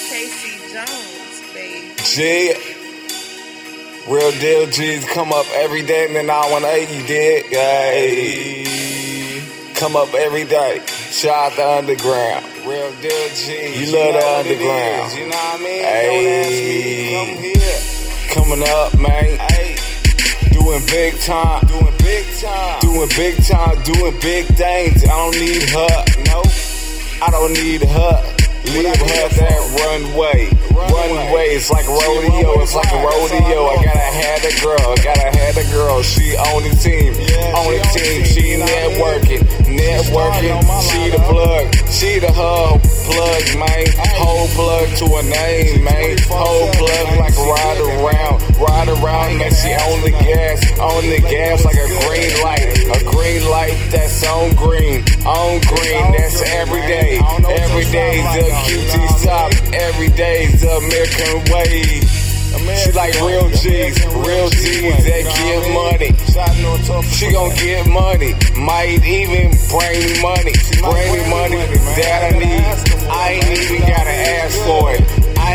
Casey Jones, babe. G. Real deal G's come up every day in the 918, you dig? Hey. Come up every day. Shout out the underground. Real deal G's. You love the underground. You know what I mean? Hey. Don't ask me, come here. Coming up, man. Hey. Doing big time. Doing big time. Doing big time. Doing big things. I don't need her. No. I don't need her. Leave her that runway. Runway, it's like a rodeo, it's like a rodeo. I gotta have the girl, She on the team, She networking. She the plug, she the hub plug, man. Whole plug to a name, man. Whole plug like ride around, man. She on the gas like a green light that's on green, that's every day. Every day's the QT stop, every day's the American way. She like real G's that get money. She gon' get money, might even bring me money that I need. I ain't even gotta ask for it.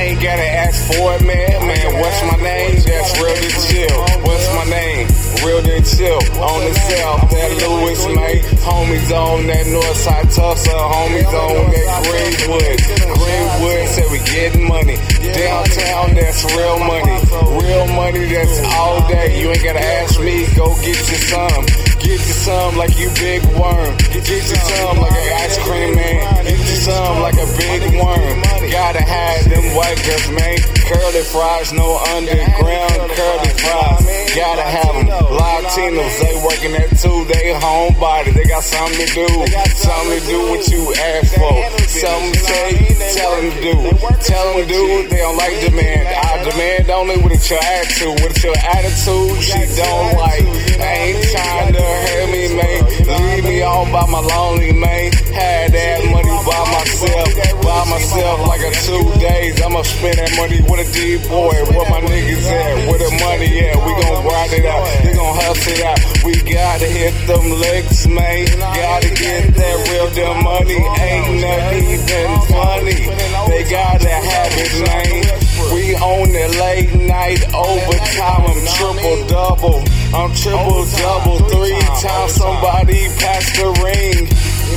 Man. What's my name? That's Real to Chill. What's my name? Real to Chill. On the south, that Lewis, man. Homies on that north side Tulsa. Homies on that Greenwood. Said we getting money. Downtown, that's real money. Real money, that's all day. You ain't gotta ask me, go get you some. Get you some like you big worm. Get you some like an ice cream man. Get you some like a big worm. Gotta have them white girls, man. Curly fries, no underground curly fries. Gotta have them. Latinos, they working at 2, they homebody. They got something to do. Something to do what you ask for. Something to say, tell them to do. Tell them to do, they don't like demand. I demand only with your attitude. With your attitude, she don't like. I ain't trying to hurt me, man. Leave me all by my lonely, man. Had that money by myself like a 2 days. I'ma spend that money with a D-boy. Where my niggas at? Where the money at? We gon' grind it out. We gon' hustle it out. We gotta hit them licks, man. Gotta get that real deal money. Ain't nothing even funny. They gotta have it, man. We on the late night overtime. I'm triple double. 3 times somebody pass the ring.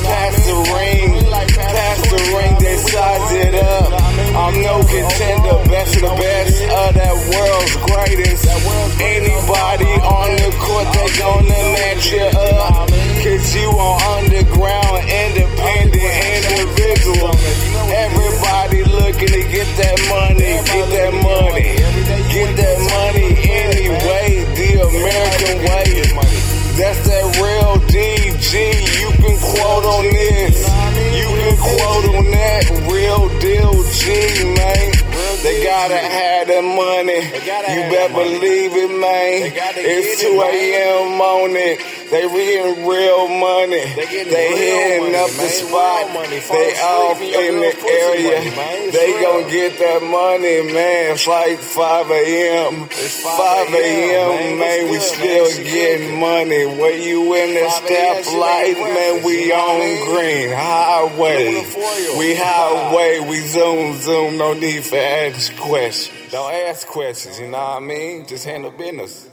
They size it up. I'm no contender, best of the best of that world's greatest. Anybody on the court, they gonna match you up. Cause you on underground, independent individual. Everybody looking to get that money, anyway, the American way. That's that real DG. You can quote on this. You can quote on that. Real deal G, man. They gotta have that money. You better believe it, man. It's 2 a.m. on it. They reading real money. They hitting up the spot. They off in the area. They gon' get that money, man. It's like 5 a.m. 5 a.m., man. We still getting money. Where you in the stoplight, man? We on green highway. We highway. We zoom. No need for ask questions. Don't ask questions. You know what I mean? Just handle business.